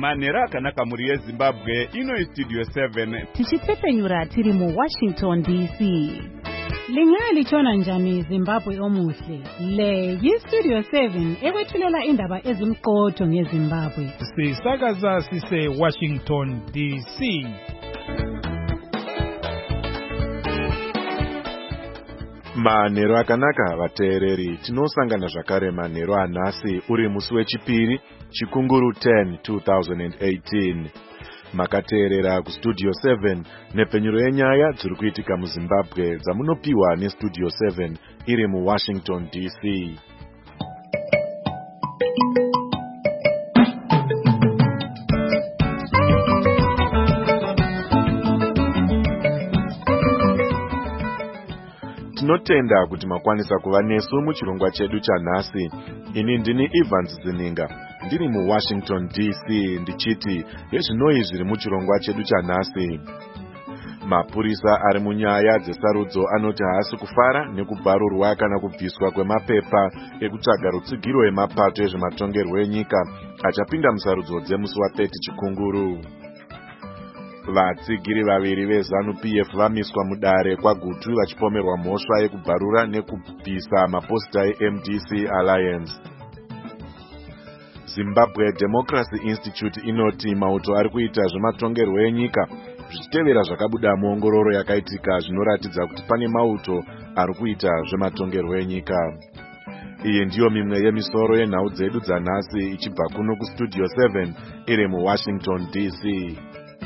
manhero akanaka muri yeZimbabwe. Ino Studio 7 tichipfepenyura tiri muWashington DC. Lingalichona njani Zimbabwe omuhle? Le yiStudio 7 ekwethulela indaba ezimqotho ngeZimbabwe. Sisakaza sise Washington DC. Manhero akanaka vateereri, tinosangana zvakare manhero anhasi uri musi wechipiri chikunguru 10 2018. Makateerera kuStudio 7 nepfenyuro yenyaya dziri kuitika muZimbabwe dzamunopiwa neStudio 7 iri muWashington DC. Tinotenda kuti makwanisa kuva nesu muchirongwa chedu chanhasi. Ini ndini Evans Zininga, ndiri muWashington DC ndichiti yezvinoi zviri muchirongwa chedu chanhasi. Mapurisa ari munyaya dzesarudzo anoti haasi kufara nekubvarurwa kana kubviswa kwemapepa ekutsvaga rutsigiro emapato ezvematongerwo enyika achapinda musarudzo dzemusi wa30 chikunguru. Vatsigiri vaviri veZANU-PF vamiswa mudare kwaGutu vachipomerwa mhosva yekubvarura nekubvisa maposita eMDC Alliance. Zimbabwe Democracy Institute inoti mauto ari kuita zvematongerwo enyika zvichitevera zvakabuda muongororo yakaitika zvinoratidza kuti pane mauto ari kuita zvematongerwo enyika. Iyi ndiyo mimwe yemisoro yenhau dzedu dzanhasi ichibva kuno kuStudio 7 iri muWashington DC.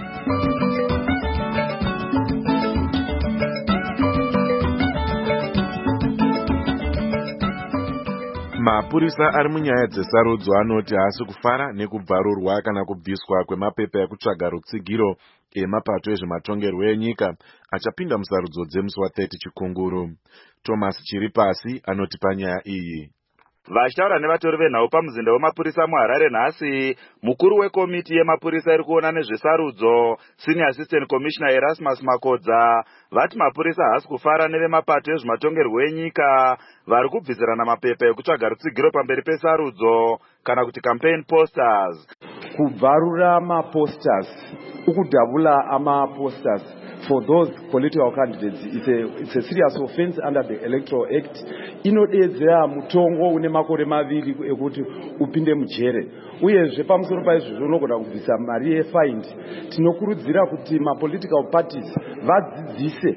Mapurisa ari munyaya dzesarudzo anoti haasi kufara nekubvarurwa kana kubviswa kwemapepa ekutsvaga rutsigiro emapato ezvematongerwo enyika achapinda musarudzo dzemusi wa30 chikunguru. Thomas Chiripasi anoti panyaya iyi. Vachitaura nevatori venhau pamuzinda wemapurisa muHarare nhasi, mukuru wekomiti yemapurisa iri kuona nezvesarudzo, Senior Assistant Commissioner Erasmus Makodza, vati mapurisa haasi kufara nevemapato ezvematongerwo enyika vari kubvisirana mapepa ekutsvaga rutsigiro pamberi pesarudzo kana kuti campaign posters. Kubvarura maposters, ukudhabula amaposters for those political candidates, it's a serious offense under the Electoral Act. Inodedzera mutongo une makore maviri ekuti upinde mujere. Uyezve pamusoro paizvozvo unogona kubvisa mari yefine. Tinokurudzira kuti mapolitical parties vadzidzise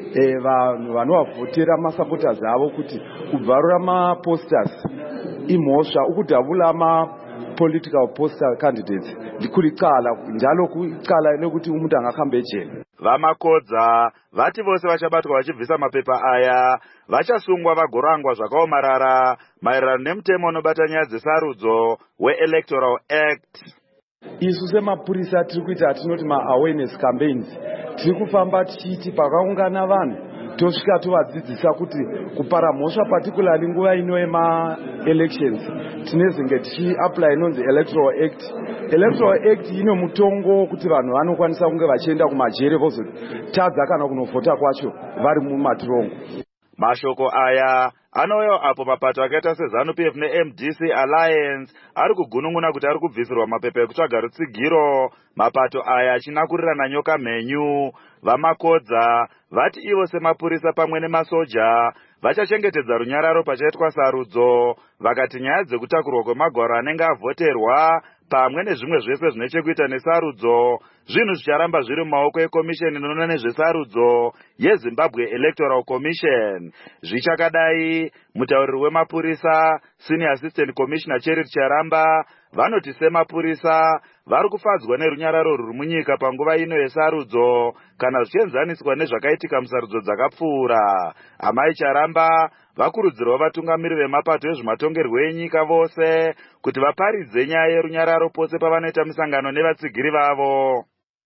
vanhu vanovavhotera masupporters avo kuti kubvarura maposters imhosva, ukudhabula political poster candidates ndikulicala njalo kucala nekuti umuntu angakhambe ejele. Vamakodza vati vose vachabatwa vachibvisa mapepa aya vachasungwa vagorangwa zvakaomarara maererano nemutemo unobata nyaya dzesarudzo weElectoral Act. Isu semapurisa tiri kuita tinoti ma-awareness campaigns, tiri kufamba tichiti pakaungana vanhu tosvika tovadzidzisa kuti kupara mhosva particularly nguva ino yema-elections tinezenge tichi-apply inonzi Electoral Act. Electoral Act ino mutongo kuti vanhu vanokwanisa kunge vachienda kumajere vozotadza kana kunovhota kwacho vari mumatirongo. Mashoko aya anouya apo mapato akaita seZANU-PF neMDC Alliance ari kugunun'una kuti ari kubvisirwa mapepa ekutsvaga rutsigiro, mapato aya achinakurirana nyoka mhenyu. Vamakodza vati ivo semapurisa pamwe nemasoja vachachengetedza runyararo pachaitwa sarudzo, vakati nyaya dzekutakurwa kwemagwaro anenge avhoterwa pamwe nezvimwe zvese zvine chekuita nesarudzo zvinhu zvicharamba zviri mumaoko ekomisheni inoona nezvesarudzo yeZimbabwe Electoral Commission. Zvichakadai, mutauriri wemapurisa Senior Assistant Commissioner Charity Charamba vanoti semapurisa vari kufadzwa nerunyararo ruri munyika panguva ino yesarudzo kana zvichienzaniswa nezvakaitika musarudzo dzakapfuura. Amai Charamba vakurudzirwa vatungamiri vemapato ezvematongerwo enyika vose kuti vaparidze nyaya yerunyararo pose pavanoita misangano nevatsigiri vavo.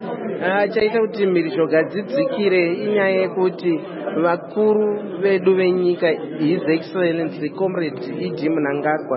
Chaita kuti mhirizhonga dzidzikire inyaya yekuti vakuru vedu venyika His Excellency Comrade E.D. Mnangagwa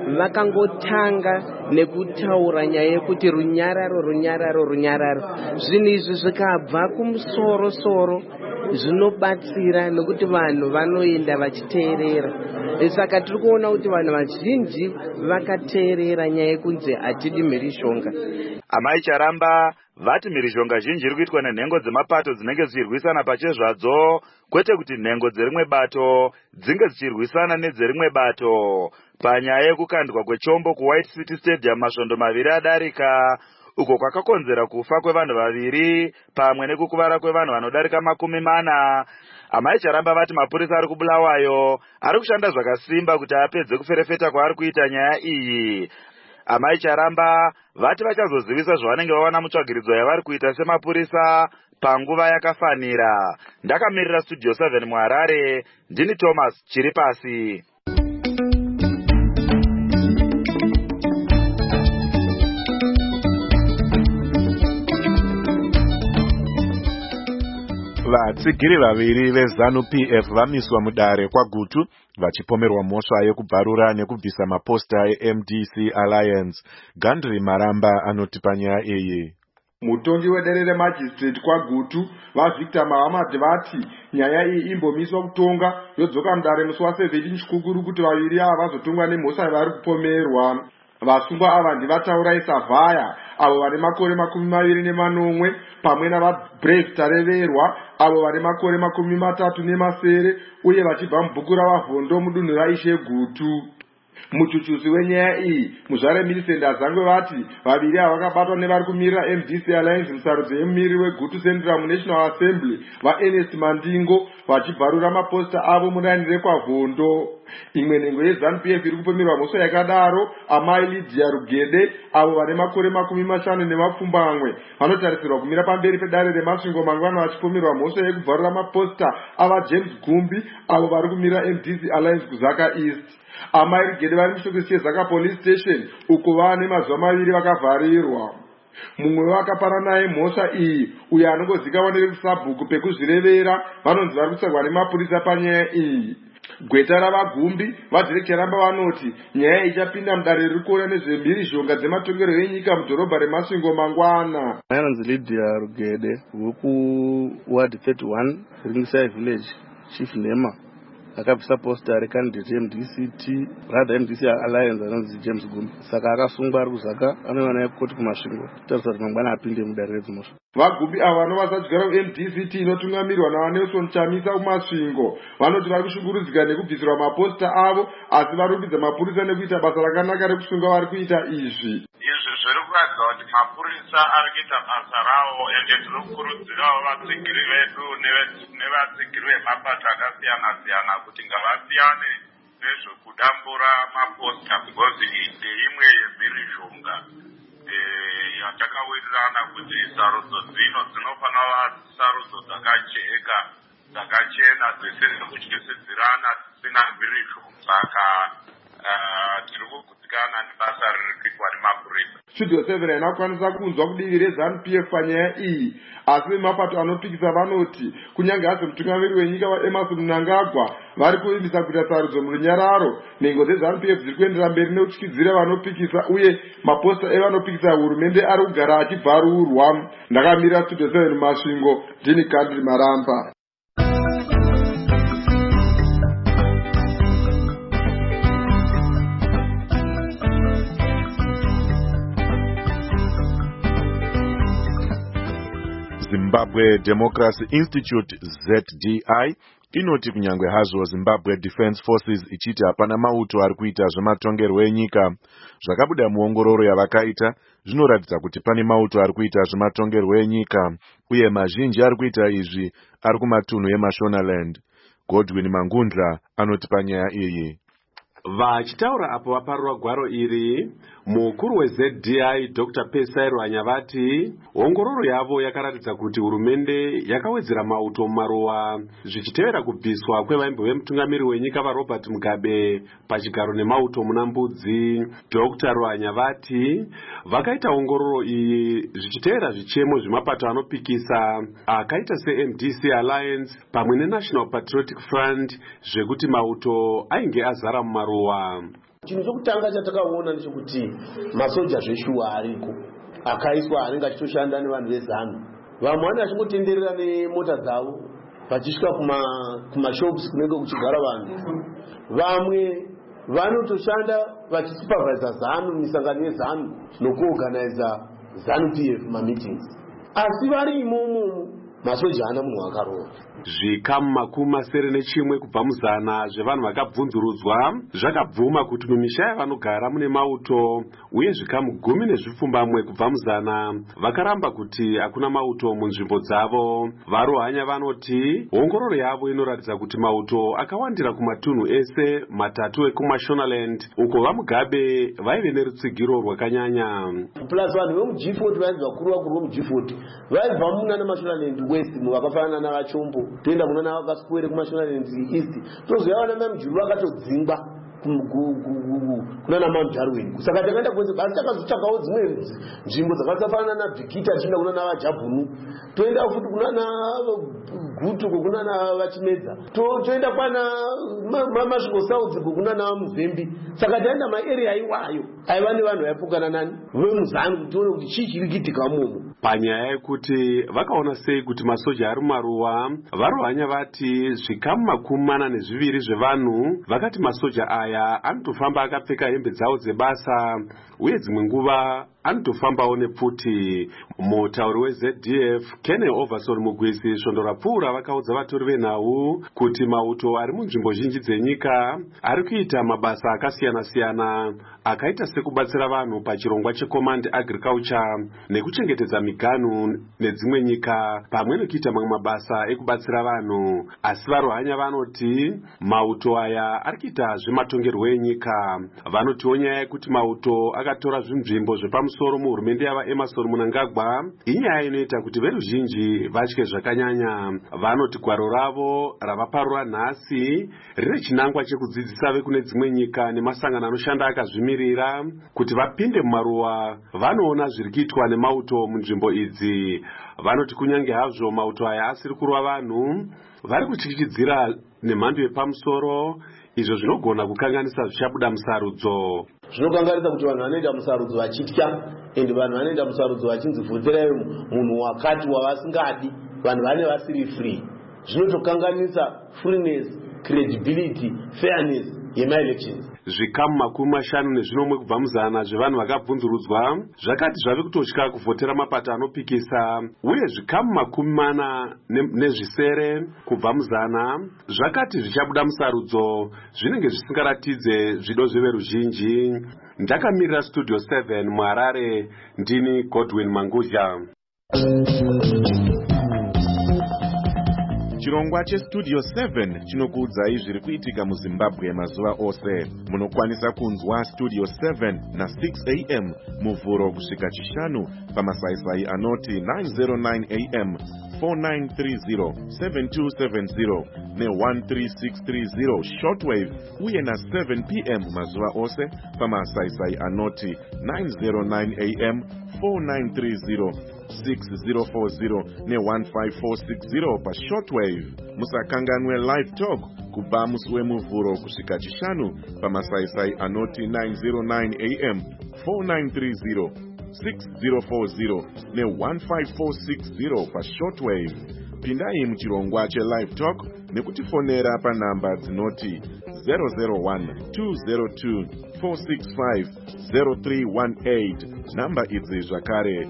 vakangotanga nekutaura nyaya yekuti runyararo. Zvinhu izvi zvikabva kumusoro zvinobatsira nokuti vanhu vanoenda vachiteerera. Saka tiri kuona kuti vanhu vazhinji vakateerera nyaya yekunzi hatidi mhirishonga. Amai Charamba vati mhirishonga zhinji iri kuitwa nenhengo dzemapato dzinenge dzichirwisana pachezvadzo, kwete kuti nhengo dzerimwe bato dzinge dzichirwisana nedzerimwe bato. Panyaya yekukandwa kwechombo kuWhite City Stadium masvondo 2 adarika, uko kwakakonzera kufa kwevanhu 2 pamwe nekukuvara kwevanhu vanodarika 40. Amai Charamba vati mapurisa ari kuBulawayo ari kushanda zvakasimba kuti apedze kuferefeta kwaari kuita nyaya iyi. Amai Charamba vati vachazozivisa zvavanenge vawana mutsvagiridzo yavari kuita semapurisa panguva yakafanira. Ndakamirira Studio 7 muHarare, ndini Thomas Chiripasi. Vatsigiri 2 vezanu PF vamiswa mudare kwaGutu vachipomerwa mhosva yekubvarura nekubvisa maposta eMDC Alliance. Gandri Maramba anoti panyaya iyi. Mutongi wedare remajistrate kwaGutu vaVictor Mahamad vati nyaya iyi imbomiswa kutonga yodzoka mudare musi wa17 Chikukuru kuti 2 ava vazotongwa nemhosva yavari kupomerwa. Vasungwa ava ndivataura Savaya avo vane makore 28 pamwe navaBrave Tareverwa avo vane makore 37 uye vachibva mubhuku ravavhondo mudunhu raIshe Gutu. Muchuchusi wenyaya iyi muzvare Millicent Azangwe vati 2 ava vakabatwa nevari kumirira MDC Alliance musarudzo yemumiriri weGutu Central muNational Assembly vaErnest Mandingo vachibvarura maposta avo muraini rekwavhondo. Imwe nhengo yeZANU-PF iri kupomerwa mhosva yakadaro amai Lydia Rugede avo vane makore 50 vanotarisirwa kumira pamberi pedare remasvingo mangwana vachipomerwa mhosva yekubvarura maposta ava James Gumbi avo vari kumirira MDC Alliance kuZaka East. Amai Rugede vari muchitokisi cheZaka Police Station uko vane mazuva 2 vakavharirwa. Mumwe wakapara naye mhosva iyi uyo anongozivikanwa nevekusabhuku pekuzvirevera vanonzi vari kutsvagwa nemapurisa panyaya iyi. Gweta ravaGumbi vaDhirektoramba vanoti nyaya ichapinda mudare riri kuona nezvemhirizhonga dzematongero enyika mudhorobha remasvingo mangwana. Anonzi Lydia Rugede wekuWard 31 Ringside Village Chief Nema akabvisa posta recandidate MDC Alliance anonzi James Gumbi. Saka akasungwa ari kuZaka anowana yekoti kumasvingo kutarisa kuti mangwana apinde mudare redzimhosva. VaGumbi ava vanova vasadyara MDCT inotungamirwa naVanelson Chamisa kumasvingo vanoti vari kushungurudzika nekubvisirwa maposta avo asi varumbidza mapurisa nekuita basa rakanaka rekusunga vari kuita izvi. Izvi zviri kuratidza kuti mapurisa ari kuita basa rawo ende tiri kukurudzirawo vatsigiri vedu nevatsigiri vemapato akasiyana-siyana kuti ngavasiyane nezvekudambura maposta because iyi ndeimwe yemhirizhonga yatakawirirana kuti sarudzo dzino dzinofanira sarudzo dzakajeka dzakachena dzisina kutyisidzirana dzisina mhirizhonga. Saka tiri kugutsikana nebasa riri kuitwa nemapurisa. Studio 7 hainakwanisa kunzwa kudivi reZANU-PF panyaya iyi asi vemapato anopikisa vanoti kunyange hazvo mutungamiri wenyika vaEmmerson Mnangagwa vari kuvimbisa kuita sarudzo murunyararo, nhengo dzeZANU-PF dziri kuendera mberi nekutyidzira vanopikisa uye maposta evanopikisa hurumende ari kugara achibvarurwa. Ndakamirira Studio 7 mumasvingo, ndini Gandri Maramba. Zimbabwe Democracy Institute ZDI inoti kunyangwe hazvo Zimbabwe Defense Forces ichiti hapana mauto ari kuita zvematongerwo enyika, zvakabuda muongororo yavakaita zvinoratidza kuti pane mauto ari kuita zvematongerwo enyika uye mazhinji ari kuita izvi ari kumatunhu eMashonaland. Godwin Mangundla anoti panyaya iyi. Vachitaura apo vaparura gwaro iri, mukuru weZDI Dr. Pesai Rwanyavati ongororo yavo yakaratidza kuti hurumende yakawedzera mauto mumaruwa zvichitevera kubviswa kwevaimbo vemutungamiri wenyika vaRobert Mugabe pachigaro nemauto muna Mbudzi. Dr. Rwanyavati vakaita ongororo iyi zvichitevera zvichemo zvemapato anopikisa akaita seMDC Alliance pamwe neNational Patriotic Front zvekuti mauto ainge azara mumaruwa. Chinhu chokutanga chatakaona ndechekuti masoja zveshuwa ariko akaiswa anenge achitoshanda nevanhu vezanu, vamwe vane vachingotenderera nemota dzavo vachisvika kumashops kunenge kuchigara vanhu. Vamwe vanotoshanda vachisupervisa ZANU, misangano yeZANU nokuorganiza ZANU-PF mameetings. Asi vari imomo masoja haana munhu akarova. Zvikamu makumi masere nechimwe kubva muzana zvevanhu vakabvunzurudzwa zvakabvuma kuti mumisha yavanogara mune mauto, uye zvikamu 10 kubva muzana vakaramba kuti hakuna mauto munzvimbo dzavo. Varuhanya vanoti ongororo yavo inoratidza kuti mauto akawandira kumatunhu ese matatu ekuMashonaland, uko vaMugabe vaive nerutsigiro rwakanyanya. Plus vanhu vemuG40 vaibva vakuru vemuG40 vaibva munana Mashonaland West vakafanana navachombo, toenda kunana vakaswere kuMashonaland East, tozoyawana mamujuru vakatodzingwa kunana Mount Darwin. Saka takaenda kwese basi takazotsvakawo dzimwe nzvimbo dzakafanana naBhikita tichienda kunana vaJabhunu, toenda futi kunana Gutu kunana vachimedza, toenda kwana Masvingo South kunana Muzembi. Saka taenda maarea iwayo aiva nevanhu vaipukana nani vemuzanu kuti tione kuti chii chiri kuitika umomo. Panyaya yekuti vakaona sei kuti masoja ari mumaruwa, varuhanya vati zvikamu 42 zvevanhu vakati masoja aya anotofamba akapfeka hembe dzawo dzebasa, uye dzimwe nguva anotofambawo nepfuti. Mutauri weZDF Kene Overson Mugwisi svondo rapfuura vakaudza vatori venhau kuti mauto ari munzvimbo zhinji dzenyika ari kuita mabasa akasiyana-siyana akaita sekubatsira vanhu pachirongwa cheCommand Agriculture nekuchengetedza miganhu nedzimwe nyika, pamwe nekuita mamwe mabasa ekubatsira vanhu. Asi varuhanya vanoti mauto aya ari kuita zvematongerwo enyika. Vanotiwo nyaya yekuti mauto akatora zvinzvimbo zvepamusoro muhurumende yava Emmerson Mnangagwa inyaya inoita kuti veruzhinji vatye zvakanyanya. Vanoti gwaro ravo ravaparura nhasi rine chinangwa chekudzidzisa vekune dzimwe nyika nemasangano anoshanda akazvimirira kuti vapinde mumaruwa vanoona zviri kuitwa nemauto munzvimbo idzi. Vanoti kunyange hazvo mauto aya asiri kurwa vanhu, vari kutyityidzira nemhando yepamusoro, izvo zvinogona kukanganisa zvichabuda musarudzo. Zvinokanganisa kuti vanhu vanoenda musarudzo vachitya, ende vanhu vanoenda musarudzo vachinzi bvunzirai munhu wakati wavasingadi, vanhu vane vasiri free. Zvinotokanganisa freeness, credibility, fairness yema-elections. Zvikamu 50 kubva muzana zvevanhu vakabvunzurudzwa zvakati zvave kutotya kuvhotera mapato anopikisa, uye zvikamu 40 kubva muzana zvakati zvichabuda musarudzo zvinenge zvisingaratidze zvido zveveruzhinji. Ndakamirira Studio 7 muHarare, ndini Godwin Mangudya. Chirongwa cheStudio 7 chinokuudzai zviri kuitika muZimbabwe mazuva ose. Munokwanisa kunzwa Studio 7 na6 am muvhuro kusvika chishanu pamasaisai anoti 909 am, 4930, 7270 ne13630 shortwave, uye na7 pm mazuva ose pamasaisai anoti 909 am, 4930, 6040 ne15460 pashortwave. Musakanganwe live talk kubva musi wemuvhuro kusvika chishanu pamasaisai anoti 909 am, 4930, 6040 ne15460 pashortwave. Pindai muchirongwa chelive talk nekutifonera panhamba dzinoti 001-202-465-0318. Namba idzi zvakare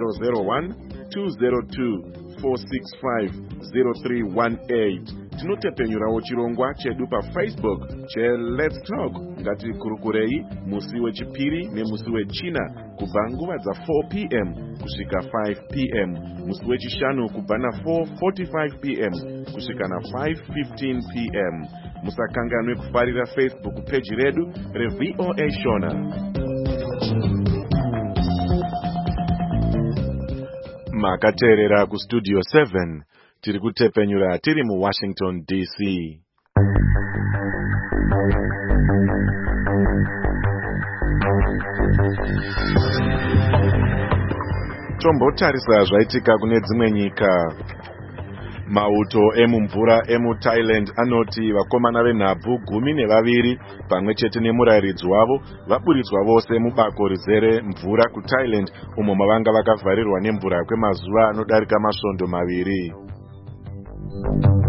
001-202-465-0318. Tinotepenyurawo chirongwa chedu paFacebook cheLet's Talk. Ngatikurukurei musi wechipiri nemusi wechina kubva nguva dza 4 pm kusvika 5 pm, musi wechishanu kubva na 4:45 pm kusvika na 5:15 pm. Musakanganwe kufarira Facebook page redu reVOA Shona. Makateerera kuStudio 7, tiri kutepenyura tiri muWashington DC. Tombotarisa zvaitika kune dzimwe nyika. Mauto emumvura emuThailand anoti vakomana venhabvu 12 pamwe chete nemurayiridzi wavo vaburitswa vose mubako rizere mvura kuThailand, umo mavanga vakavharirwa nemvura kwemazuva anodarika masvondo 2.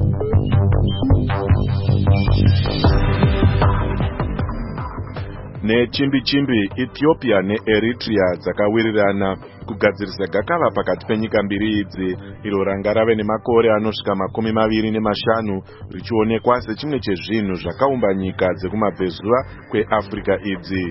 Nechimbi-chimbi, Ethiopia neEritrea dzakawirirana kugadzirisa gakava pakati penyika mbiri idzi, iro ranga rave nemakore anosvika 25 richionekwa sechimwe chezvinhu zvakaumba nyika dzekumabvezuva kweAfrica idzi.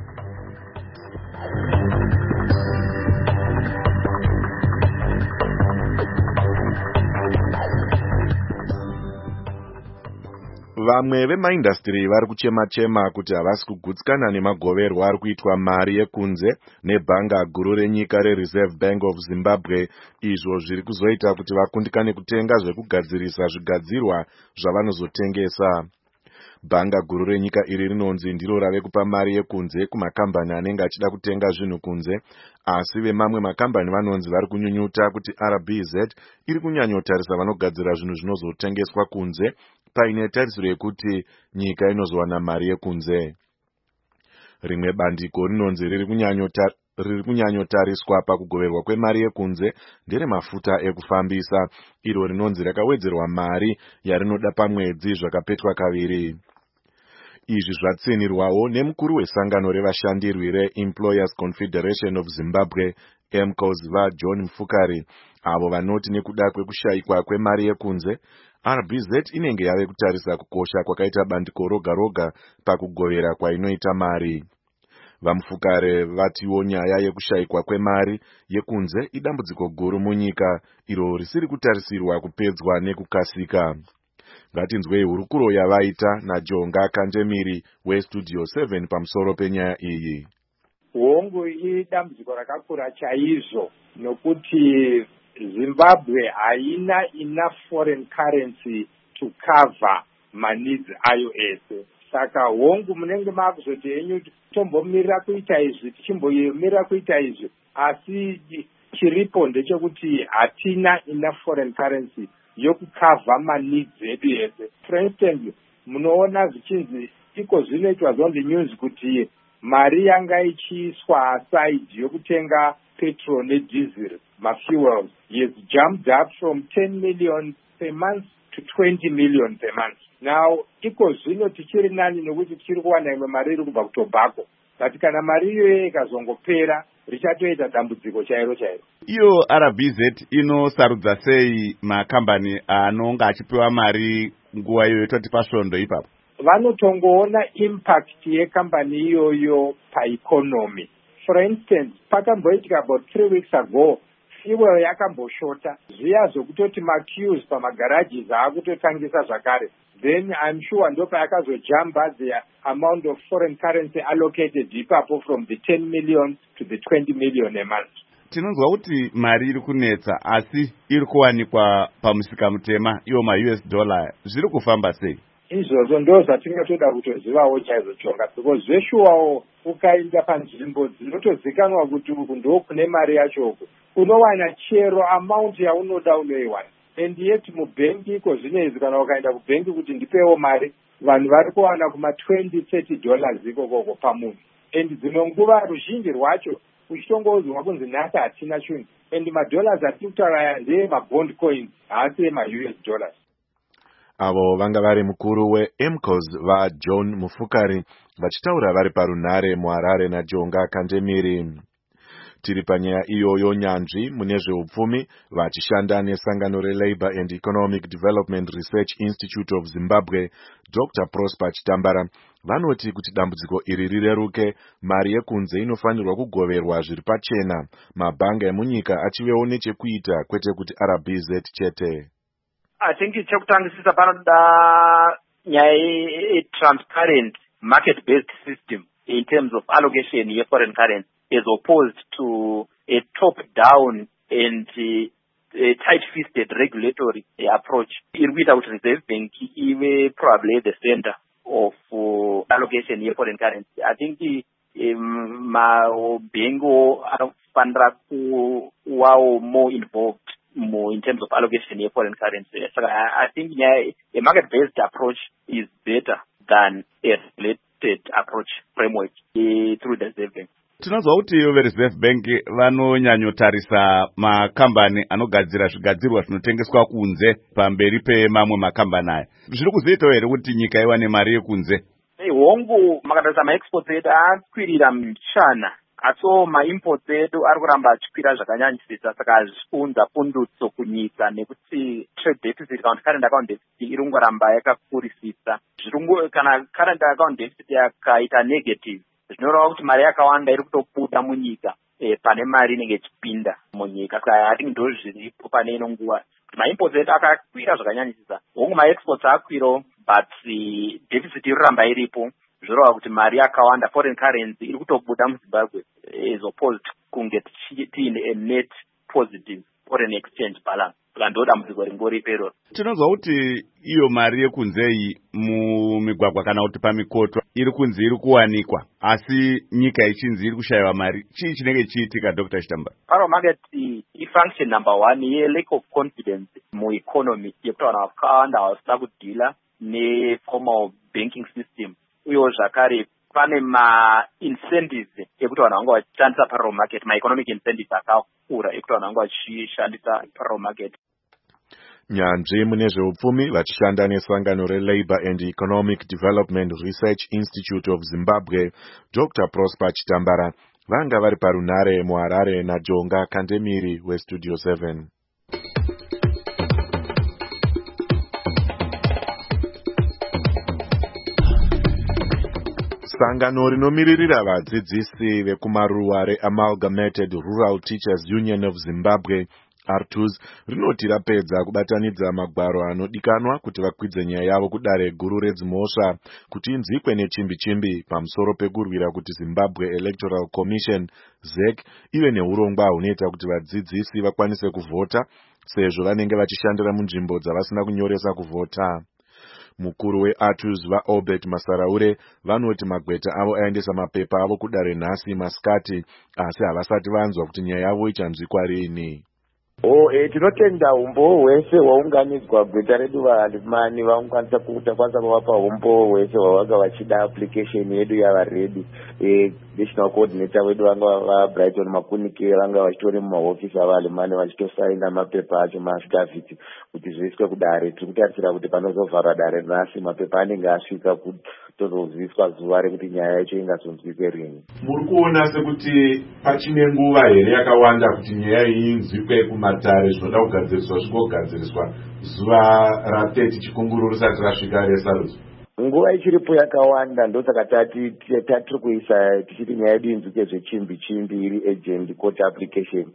Vamwe vemaindastri vari kuchema-chema kuti havasi kugutsikana nemagoverwa ari kuitwa mari yekunze nebhanga guru renyika reReserve Bank of Zimbabwe, izvo zviri kuzoita kuti vakundikane kutenga zvekugadzirisa zvigadzirwa zvavanozotengesa. Bhanga guru renyika iri rinonzi ndiro rave kupa mari yekunze kumakambani anenge achida kutenga zvinhu kunze, asi vemamwe makambani vanonzi vari kunyunyuta kuti RBZ iri kunyanyotarisa vanogadzira zvinhu zvinozotengeswa kunze paine tarisiro yekuti nyika inozowana mari yekunze. Rimwe bandiko rinonzi riri kunyanyotariswa pakugoverwa kwemari yekunze nderemafuta ekufambisa, iro rinonzi rakawedzerwa mari yarinoda pamwedzi zvakapetwa kaviri. Izvi zvatsinirwawo nemukuru wesangano revashandirwi reEmployers Confederation of Zimbabwe, EMCOS, vaJohn Mufukari, avo vanoti nekuda kwekushayikwa kwemari yekunze, RBZ inenge yave kutarisa kukosha kwakaita bandiko roga roga pakugovera kwainoita mari. Vamufukare vatiwo nyaya yekushayikwa kwemari yekunze idambudziko guru munyika, iro risiri kutarisirwa kupedzwa nekukasika. Ngatinzwei hurukuro yavaita naJonga Kanjemiri weStudio 7 pamusoro penyaya iyi. Hongu idambudziko rakakura chaizvo nokuti Zimbabwe haina enough foreign currency to cover maneeds ayo ese. Saka hongu munenge makuzoti henyu tombomirira kuita izvi, tichimbomirira kuita izvi, asi chiripo ndechekuti hatina enough foreign currency yokukava maneeds edu ese. For instance, munoona zvichinzi iko zvinoitwa zonzi news kuti mari yanga ichiiswa aside yokutenga petrol nediesel, mafuels, has jumped up from 10 million per month to 20 million per month. Now, iko zvino tichiri nani nokuti tichiri kuwana imwe mari iri kubva kutobacco. But kana mari iyoyo ikazongopera richatoita dambudziko chairo chairo. Iyo RBZ inosarudza sei makambani anonga achipiwa mari nguva iyoyo toti pasvondo ipapo? Vanotongoona impact yekambani iyoyo paeconomy. For instance, pakamboitika about 3 weeks ago, fuel yakamboshota. Zviya zvokutoti maqueues pamagarages akutotangisa zvakare. Then I'm sure ndopa yakazojumpa the amount of foreign currency allocated ipapo from the 10 million to the 20 million a month. Tinonzwa kuti mari iri kunetsa asi iri kuwanikwa pamusika mutema, iyo ma-US dollar, zviri kufamba sei? Izvozvo ndo zvatingatoda kutozivawo chaizvo Chonga, because zveshuwawo ukaenda panzvimbo dzinotozikanwa kuti uku ndo kune mari yachoko, unowana chero amount yaunoda unoiwana. And yet mubhengi iko zvinezvi kana ukaenda kubhengi kuti ndipewo mari, vanhu vari kuwana kuma $20-30 ikoko pamunhu. And dzimwe nguva ruzhinji rwacho uchitongoudzwa kunzi nhasi hatina chinhu, and madollars atiri kutaura ndeemabond coins, haasi ema-US dollars. Avo vanga vari mukuru weEMCOS vaJohn Mufukari vachitaura vari parunhare muHarare naJonga Kanjemiri. Tiri panyaya iyoyo nyanzvi mune zveupfumi vachishanda nesangano reLabour and Economic Development Research Institute of Zimbabwe, Dr. Prosper Chitambara, vanoti kuti dambudziko iri rireruke, mari yekunze inofanirwa kugoverwa zviri pachena, mabhanga emunyika achivewo nechekuita, kwete kuti RBZ chete. I think chekutangisisa panoda nyaya transparent market-based system in terms of allocation of foreign currency, as opposed to a top-down and a tight-fisted regulatory approach. Irkuita kuti Reserve Bank ive probably the center of allocation of foreign currency. I think mabhengi anofanira kuvawo more involved more in terms of allocation of foreign currency. So I think a market-based approach is better than a regulated approach framework through the Reserve Bank. Tinonzwa kuti veReserve Bank vanonyanyotarisa makambani anogadzira zvigadzirwa zvinotengeswa kunze pamberi pemamwe makambani aya. Zviri kuzoitawo here kuti nyika iwane mari yekunze? hongu makatarisa maexports edu akwirira muchana, asiwo maimports edu ari kuramba achikwira zvakanyanyisisa. Saka zviunza pundutso kunyika nekuti trade deficit kana current account deficit iri kungoramba yakakurisisa. Kana current account deficit yakaita negative, zvinoreva kuti mari yakawanda iri kutobuda munyika pane mari inenge ichipinda munyika. Saka I think ndo zviripo pane ino nguva kuti maimports edu akakwira zvakanyanyisisa. Hongu maexports akwiro, but deficit iri kuramba iripo. Zvoreva kuti mari yakawanda foreign currency iri kutobuda muZimbabwe as opposed kunge tiine a net positive foreign exchange balance. Saka ndo dambudziko ringori pero. Tinonzwa kuti iyo mari yekunzei mumigwagwa kana kuti pamikoto iri kunzi iri kuwanikwa, asi nyika ichinzi iri kushayiwa mari. Chii chinenge chiitika, Dr. Chitambara? Paro market function number 1 ye lack of confidence mueconomy yekuti vanhu vakawanda havasina kudhila neformal banking system. Uyewo zvakare pane ma-incentives ekuti vanhu vanga vachishandisa parallel market, ma-economic incentives akakura ekuti vanhu vanga vachishandisa parallel market. Nyanzvi mune zveupfumi vachishanda nesangano reLabour and Economic Development Research Institute of Zimbabwe, Dr. Prosper Chitambara, vanga vari parunare muHarare naJonga Kandemiri weStudio 7. Sangano rinomiririra vadzidzisi vekumaruwa reAmalgamated Rural Teachers Union of Zimbabwe, ARTUZ, rinoti rapedza kubatanidza magwaro anodikanwa kuti vakwidze nyaya yavo kudare guru redzimhosva kuti inzwikwe nechimbi-chimbi pamusoro pekurwira kuti Zimbabwe Electoral Commission, ZEC, ive neurongwa hunoita kuti vadzidzisi vakwanise kuvhota sezvo vanenge vachishandira munzvimbo dzavasina kunyoresa kuvhota. Mukuru weARTUZ vaObert Masaraure vanoti magweta avo aendesa mapepa avo kudare nhasi masikati, asi havasati vanzwa kuti nyaya yavo ichanzwikwa rini. Tinotenda umbo hwese hwaunganidzwa gweta redu vahalimani vaungwanisa kukwanisa kuvapa umbo hwese hwavanga vachida application yedu yava ready. National coordinator wedu vanga vaBrighton Makunike vanga vachitori mumahofisi avahalimani vachitosaina mapepa acho maafidavhiti kuti zviiswe kudare. Tiri kutarisira kuti panozovharwa dare nhasi mapepa anenge asvika tozoziviswa zuva rekuti nyaya yacho ingazonzwike rini. Muri kuona sekuti pachine nguva here yakawanda kuti nyaya iyi inzwikwe kumatare zvinoda kugadziriswa zvigogadziriswa zuva ra30 chikunguru risati rasvika resarudzo? Nguva ichiripo yakawanda, ndosaka tiri kuisa tichiti nyaya yedu inzwike zvechimbi-chimbi iri agent court application.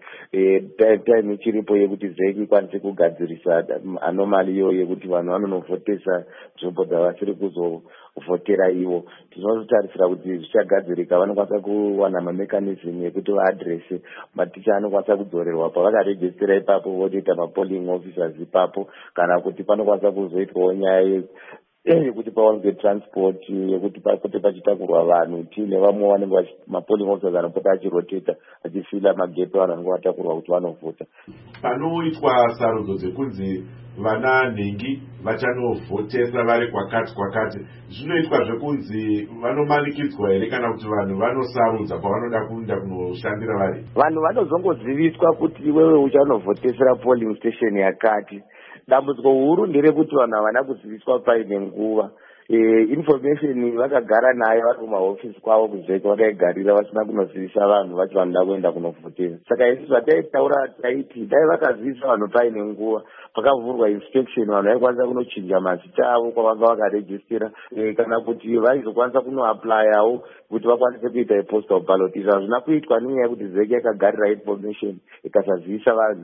Time ichiripo yekuti ZEC ikwanise kugadzirisa anomali iyo yekuti vanhu vanonovhotesa nzvimbo dzavasiri kuzovhotera ivo. Tinozotarisira kuti zvichagadzirika vanokwanisa kuwana mamechanism yekuti vaadrese maticha anokwanisa kudzorerwa pavakarejistira ipapo votoita mapolling officers ipapo, kana kuti panokwanisa kuzoitwawo nyaya yekuti pawanze transport yekuti papote pachitakurwa vanhu tiine vamwe vanenge mapolling officers anopota achiroteta achifila magepe vanhu vanenge vatakurwa kuti vanovhota. Panoitwa sarudzo dzekunzi vana nhengi vachanovhotesa vari kwakati, zvinoitwa zvekunzi vanomanikidzwa here kana kuti vanhu vanosarudza pavanoda kuenda kunoshandira vari? Vanhu vanozongoziviswa kuti iwewe uchanovhotesera polling station yakati. Dambudziko huru nderekuti vanhu havana kuziviswa paine nguva. Information vakagara nayo vari kumahofisi kwavo kuzveka vakaigarira vasina kunozivisa vanhu vachi vanoda kuenda kunovhotera. Saka isi zvataitaura taiti dai vakazivisa vanhu paine nguva, pakavhurwa inspection vanhu vaikwanisa kunochinja mazita avo kwavanga vakarejistira, kana kuti vaizokwanisa kunoaplayawo kuti vakwanise kuita ipostal ballot. Izvo hazvina kuitwa nenyaya yekuti ZEC yakagarira information ikasazivisa vanhu.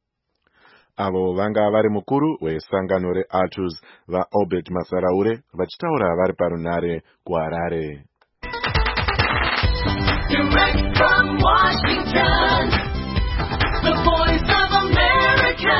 Avo vanga vari mukuru wesangano reARTUZ vaObert Masaraure vachitaura vari parunare kuHarare. Direct from Washington, the voice of America,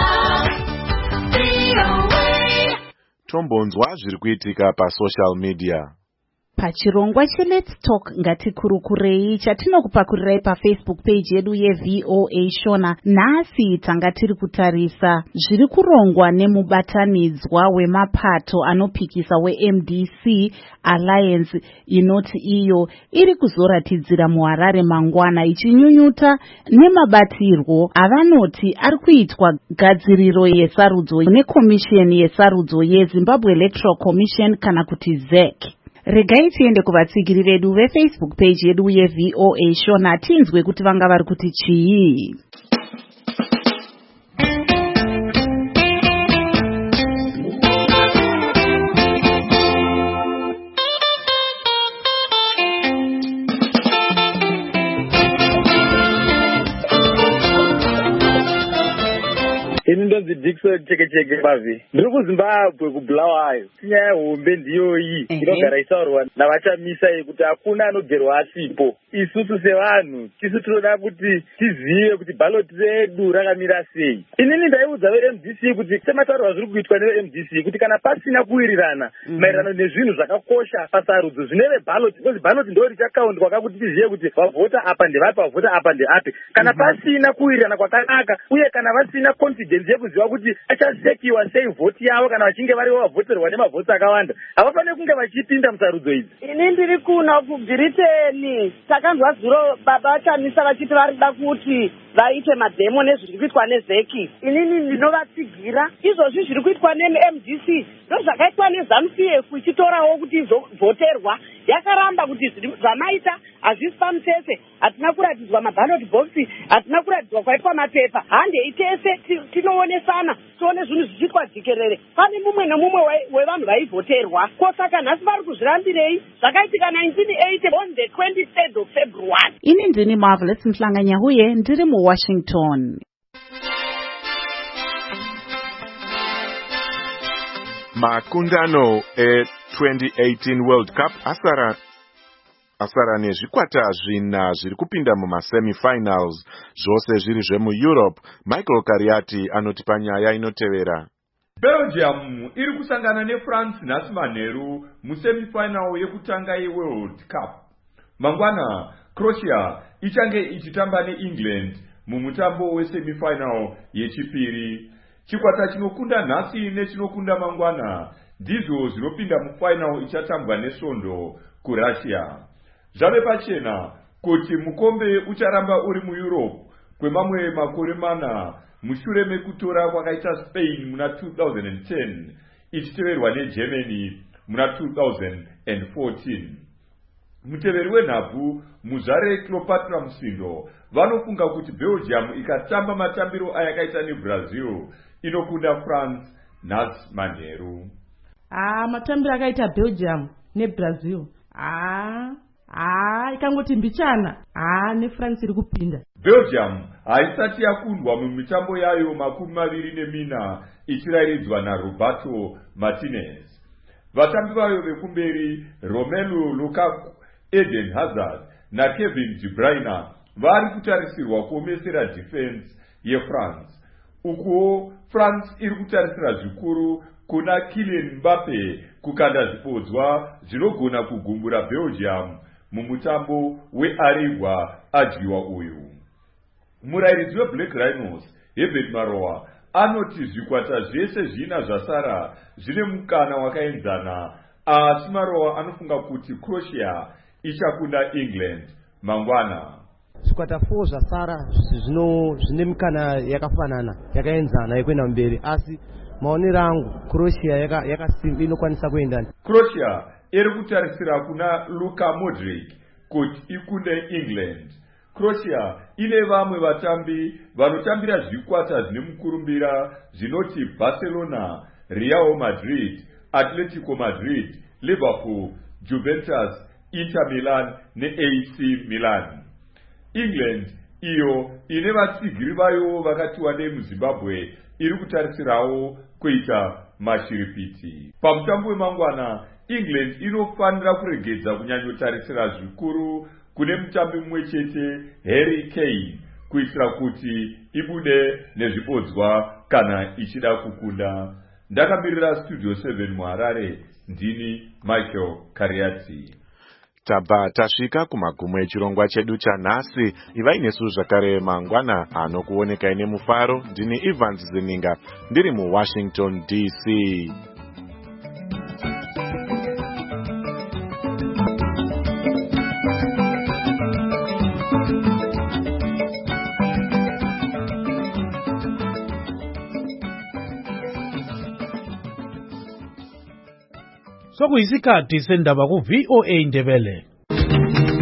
VOA. Tombonzwa zviri kuitika pasocial media. Pachirongwa cheLet's Talk ngatikurukurei chatinokupakurirai paFacebook page yedu yeVOA Shona. Nhasi tanga tiri kutarisa zviri kurongwa nemubatanidzwa wemapato anopikisa weMDC Alliance, inoti iyo iri kuzoratidzira muHarare mangwana ichinyunyuta nemabatirwo avanoti ari kuitwa gadziriro yesarudzo nekomisheni yesarudzo yeZimbabwe Electoral Commission kana kuti ZEC. Regai tiende kuvatsigiri vedu veFacebook page yedu yeVOA Shona tinzwe kuti vanga vari kuti chii. Ini ndonzi Dickson cheke bavi. Ndiri kuZimbabwe kuBulawayo. Nyaya yehombe ndiyo iyi inogara isaurwa navachamisa kuti hakuna anogerwa asipo. Isusu sevanhu tisu tinoda kuti tizive kuti ballot redu rakamira sei. Inini ndaiudza veMDC kuti semataurwa zviri kuitwa neveMDC kuti kana pasina kuwirirana maererano nezvinhu zvakakosha pasarudzo zvineve ballot, because ballot ndo richakaundwa kakuti tizive kuti vavhota apa ndevapi, vavhota apa ndeapi. Kana pasina kuwirirana kwakanaka uye kana vasina confidence yekuziva kuti achasekiwa sei vhoti yavo kana vachinge varivo vavhoterwa nemavhoti akawanda, havafaniri kunge vachipinda musarudzo idzi. Ini ndiri kuno kuBritain, takanzwa zuro baba vachamisa vachiti varida kuti vaite madhemo nezviri kuitwa neZeki. Inini ndinovatsigira izvozvi zviri kuitwa neMDC ndozvakaitwa neZANU-PF ichitorawo kuti izovhoterwa. Yakaramba kuti zvamaita hazvisi pamutsetse, hatina kuratidzwa maballot box, hatina kuratidzwa kwaitwa mapepa. Handei tese tinoonesana tione zvinhu zvichiitwa jikerere. Pane mumwe nemumwe wevanhu vaivhoterwa. Kosaka nhasi vari kuzvirambirei zvakaitika 1980 on the 23rd of February. Ini ndini Marvelous Mhlanganyahuye ndiri muWashington. Makundano e2018 World Cup asara nezvikwata zvina zviri kupinda mumasemifinals, zvose zviri zvemuEurope. Michael Kariati anoti panyaya inotevera. Belgium iri kusangana neFrance nhasi manheru musemifinal yekutanga yeWorld Cup. Mangwana Croatia ichange ichitamba neEngland mumutambo wesemifinal yechipiri. Chikwata chinokunda nhasi nechinokunda mangwana ndizvo zvinopinda mufinal ichatambwa nesvondo kuRussia. Zvave pachena kuti mukombe ucharamba uri muEurope kwemamwe makore mana mushure mekutora kwakaita Spain muna 2010 ichiteverwa neGermany muna 2014. Muteveri wenhabvu Muzare Cleopatra Musindo vanofunga kuti Belgium ikatamba matambiro ayakaita neBrazil inokunda France nhasi manheru. Matambiro akaita Belgium neBrazil ikangoti mbichana neFrance iri kupinda. Belgium haisati yakundwa mumitambo yayo 24 ichirayiridzwa naRoberto Martinez. Vatambi vayo vekumberi Romelu Lukaku, Eden Hazard naKevin De Bruyne vari kutarisirwa kuomesera defense yeFrance. Ukuwo France iri kutarisira zvikuru kuna Kylian Mbappe kukanda zvibodzwa zvinogona kugumbura Belgium mumutambo wearigwa adyiwa uyu. Murayiridzi weBlack Rhinos Herbert Maroa anoti zvikwata zvese zvina zvasara zvine mukana wakaenzana, asi Maroa anofunga kuti Croatia ichakunda England mangwana. Zvikwata 4 zvasara zvine mukana yakafanana yakaenzana yekuenda mberi, asi maonero angu Croatia yakasimba inokwanisa kuenda. Croatia iri kutarisira kuna Luka Modric kuti ikunde England. Croatia ine vamwe vatambi vanotambira zvikwata zvine mukurumbira zvinoti Barcelona, Real Madrid, Atletico Madrid, Liverpool, Juventus, Inter Milan neAC Milan. England iyo ine vatsigiri vayo vakatiwa nemuZimbabwe iri kutarisirawo kuita mashiripiti. Pamutambo wemangwana England inofanira kuregedza kunyanyotarisira zvikuru kune mutambi mumwe chete Harry Kane kuitira kuti ibude nezvibodzwa kana ichida kukunda. Ndakamirira Studio 7 muHarare, ndini Michael Kariati. Tabva tasvika kumagumo echirongwa chedu chanhasi. Ivai nesu zvakare mangwana anokuonekai nemufaro. Ndini Evans Zininga ndiri muWashington DC. sokuyisikhathi sendaba ku-VOA Ndebele.